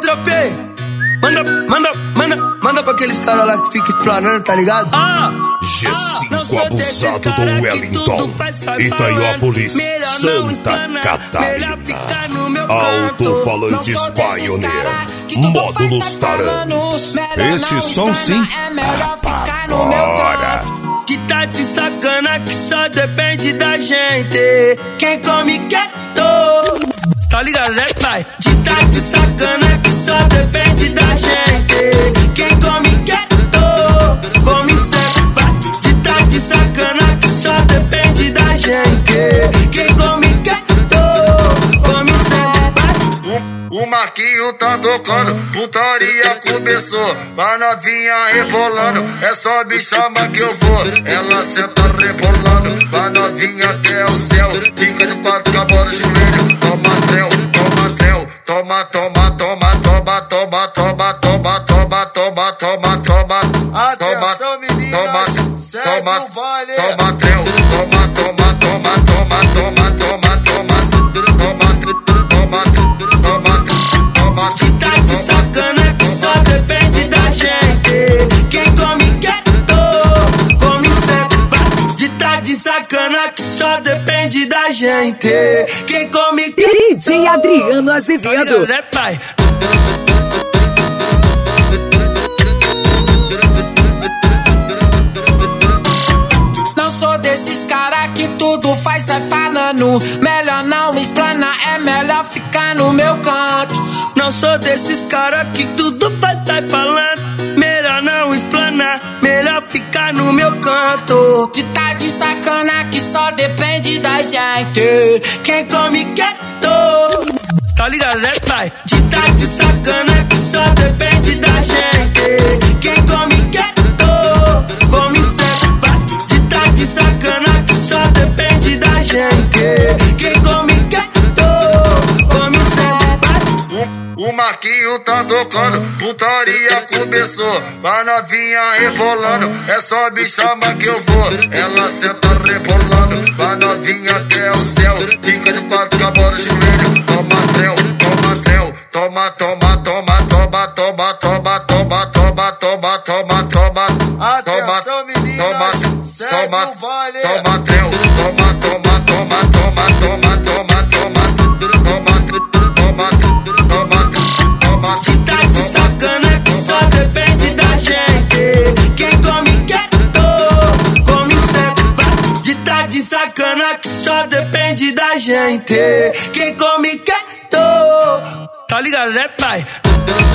Tropei. Manda pra aqueles caras lá que ficam explanando, tá ligado? G5 abusado do Wellington, Itaiópolis, Santa Catarina. Alto-falantes Pioneer, módulos Taranis. Esse som sim, apavora. Que tá de sacana que só depende da gente. Quem come quieto, tá ligado, né, pai? De tá de sacana que só depende da gente. Quem come quieto, come sempre, vai. De tá de sacana que só depende da gente. Quem come quieto, come sempre, vai. O Marquinho tá tocando, putaria começou. Mas novinha rebolando, é só me chamar que eu vou. Ela senta rebolando, vai novinha até o céu. Fica de quatro com a bola no joelho. Toma trel, toma trel. Toma, toma, toma, toma, toma, toma, toma, toma, toma, toma, toma. Atenção, meninas, segue o baile. Toma trel, toma, toma, toma, toma, toma, toma, toma, toma, toma, toma. De tá de sacana que só depende da gente. Quem come quieto, come sempre, vai. De tá de sacana que só depende da gente. Quem come quieto, DJ Adriano Azevedo. né, pai? Não sou desses cara que tudo faz sai falando. Melhor não explanar, é melhor ficar no meu canto. Não sou desses caras que tudo faz sai falando. Melhor não explanar, melhor ficar no meu canto. De tá de sacana que só depende da gente. Quem come quieto, tá ligado, né, pai? De tá de sacana que só depende da gente. Quem come quieto, come sempre, vai. De tá de sacana que só depende da gente. Quem come quieto, come sempre, vai. O Marquinho tá tocando, putaria começou. Mas novinha rebolando, é só me chamar que eu vou. Ela senta rebolando, vai novinha até o céu. Fica de quatro com a bola no joelho. Toma trel, toma trel. Toma, toma, toma, toma, toma, toma, toma, toma, toma, toma, toma. Atenção, meninas, segue o baile. Toma trel, toma, toma, toma, toma, toma, toma, toma, toma, toma, toma. De tá de sacana que só depende da gente. Quem come quieto, come sempre, vai. De tá de sacana que só depende da gente. Quem come quieto, tá ligado, né, pai?